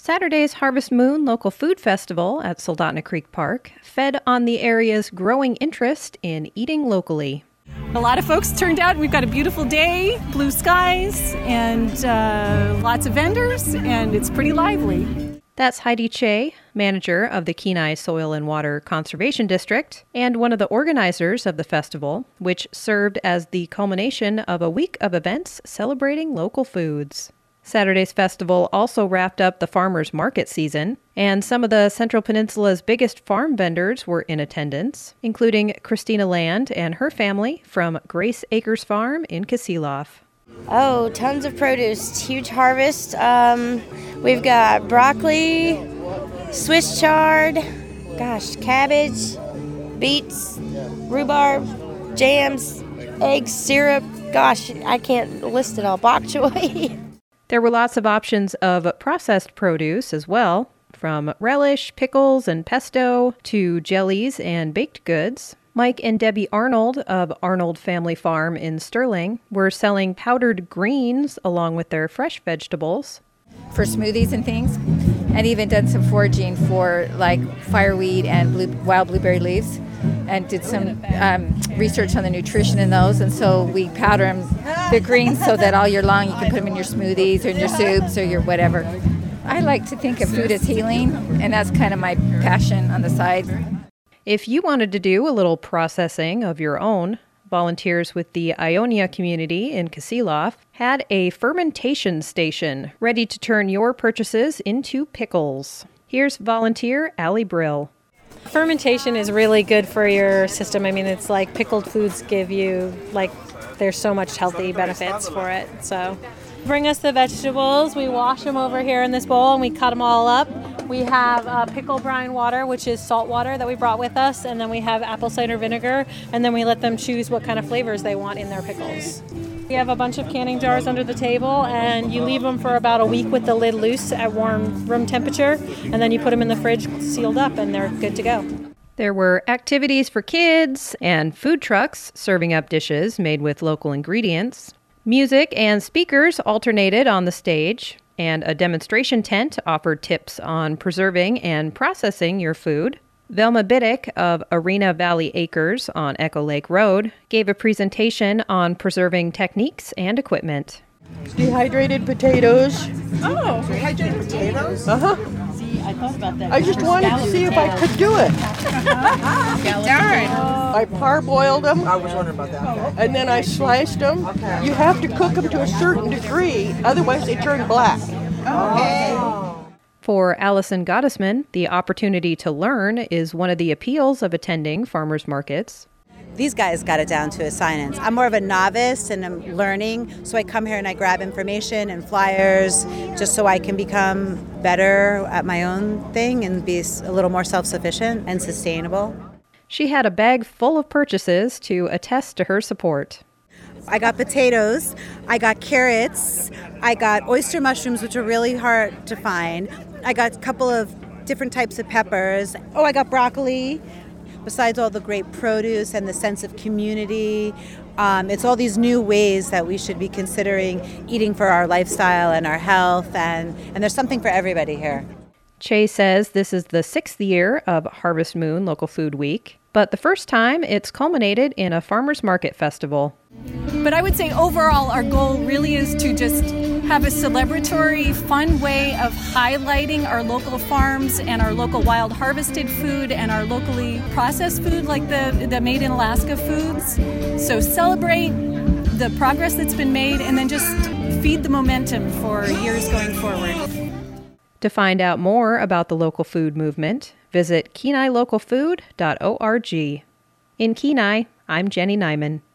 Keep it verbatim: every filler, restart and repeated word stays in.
Saturday's Harvest Moon Local Food Festival at Soldotna Creek Park fed on the area's growing interest in eating locally. A lot of folks turned out. We've got a beautiful day, blue skies, and uh, lots of vendors, and it's pretty lively. That's Heidi Che, manager of the Kenai Soil and Water Conservation District, and one of the organizers of the festival, which served as the culmination of a week of events celebrating local foods. Saturday's festival also wrapped up the farmers' market season, and some of the Central Peninsula's biggest farm vendors were in attendance, including Christina Land and her family from Grace Acres Farm in Kasilof. Oh, tons of produce. Huge harvest. Um, we've got broccoli, Swiss chard, gosh, cabbage, beets, rhubarb, jams, eggs, syrup. Gosh, I can't list it all. Bok choy. There were lots of options of processed produce as well, from relish, pickles, and pesto to jellies and baked goods. Mike and Debbie Arnold of Arnold Family Farm in Sterling were selling powdered greens along with their fresh vegetables. For smoothies and things, and even done some foraging for like fireweed and blue, wild blueberry leaves, and did some um, research on the nutrition in those. And so we powder them, the greens, so that all year long you can put them in your smoothies or in your soups or your whatever. I like to think of food as healing, and that's kind of my passion on the side. If you wanted to do a little processing of your own, volunteers with the Ionia community in Kasilof had a fermentation station ready to turn your purchases into pickles. Here's volunteer Allie Brill. Fermentation is really good for your system. I mean, it's like pickled foods give you, like, there's so much healthy benefits for it. So bring us the vegetables. We wash them over here in this bowl and we cut them all up. We have uh, pickle brine water, which is salt water that we brought with us, and then we have apple cider vinegar, and then we let them choose what kind of flavors they want in their pickles. We have a bunch of canning jars under the table, and you leave them for about a week with the lid loose at warm room temperature, and then you put them in the fridge sealed up, and they're good to go. There were activities for kids and food trucks serving up dishes made with local ingredients. Music and speakers alternated on the stage, and a demonstration tent offered tips on preserving and processing your food. Velma Biddick of Arena Valley Acres on Echo Lake Road gave a presentation on preserving techniques and equipment. Dehydrated potatoes. Oh, dehydrated potatoes? Uh-huh. See, I thought about that. I just wanted to see if I could do it. Darn. I parboiled them. I was wondering about that. And then I sliced them. Okay. You have to cook them to a certain degree, otherwise they turn black. Okay. For Allison Gottesman, the opportunity to learn is one of the appeals of attending farmers markets. These guys got it down to a science. I'm more of a novice and I'm learning, so I come here and I grab information and flyers just so I can become better at my own thing and be a little more self-sufficient and sustainable. She had a bag full of purchases to attest to her support. I got potatoes, I got carrots, I got oyster mushrooms, which are really hard to find. I got a couple of different types of peppers. Oh, I got broccoli. Besides all the great produce and the sense of community, um, it's all these new ways that we should be considering eating for our lifestyle and our health, and, and there's something for everybody here. Che says this is the sixth year of Harvest Moon Local Food Week, but the first time it's culminated in a farmers market festival. But I would say overall our goal really is to just have a celebratory, fun way of highlighting our local farms and our local wild harvested food and our locally processed food like the, the Made in Alaska foods. So celebrate the progress that's been made and then just feed the momentum for years going forward. To find out more about the local food movement, visit kenai local food dot org. In Kenai, I'm Jenny Nyman.